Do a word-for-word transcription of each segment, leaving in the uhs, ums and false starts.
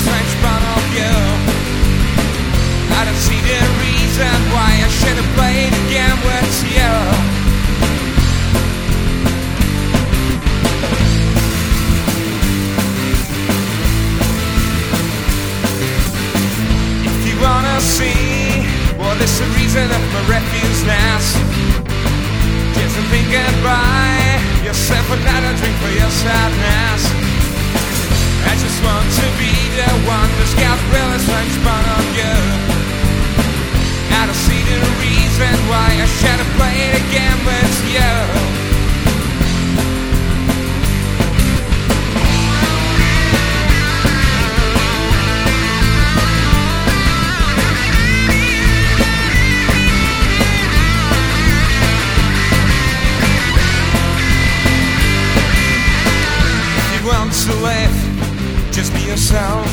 strange part of you. I don't see the reason why I should have played a game with you. If you wanna see what is the reason of my refuseness, just think goodbye yourself another drink for your sadness. I just want to be the one who's got really strange part of you. I don't see the reason why I should have played a game with you. If you want to live, just be yourself.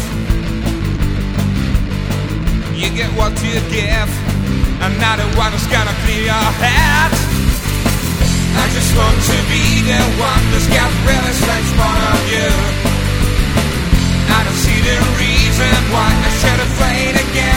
You get what you give, another one who's gonna clear your head. I just want to be the one who's got really strange part of you. I don't see the reason why I should have played again.